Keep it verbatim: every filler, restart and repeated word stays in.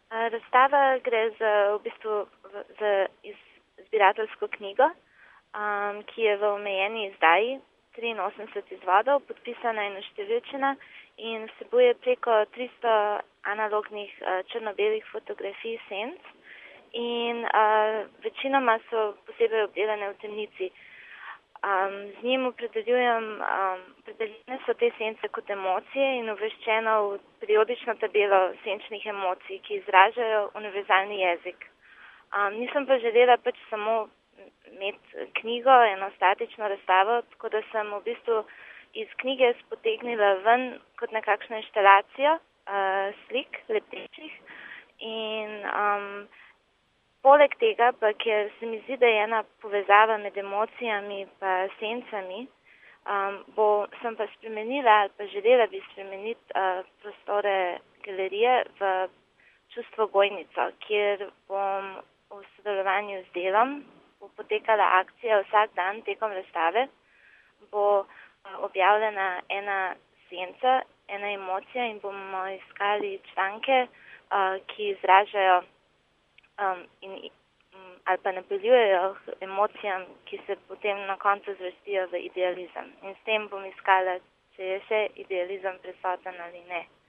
A, razstava gre za v bistvu v, za zbirateljsko knjigo, um, ki je v omejeni izdaji, triinosemdeset izvodov, podpisana in oštevilčena in vsebuje preko tristo analognih uh, črno-belih fotografij senc in uh, večinoma so posebej obdelane v temnici. Um, z njim opredeljujem, um, opredeljene so te sence kot emocije in uvrščeno v periodično tabelo senčnih emocij, ki izražajo univerzalni jezik. Um, nisem pa želela pač samo imeti knjigo, eno statično razstavo, tako da sem v bistvu iz knjige spotegnila ven kot nekakšno inštalacijo uh, slik, lepečih in um, poleg tega pa, ker se mi zdi, da je ena povezava med emocijami pa sencami, um, bo, sem pa spremenila ali pa želela bi spremeniti uh, prostore galerije v čustvo Gojnico, kjer bom v sodelovanju z delom bo potekala akcija vsak dan tekom razstave, bo uh, objavljena ena senca, ena emocija in bomo iskali članke, uh, ki izražajo Um, in, um, ali pa napeljujejo emocijam, ki se potem na koncu zvrstijo v idealizem. In s tem bom iskala, če je še idealizem prisoten ali ne.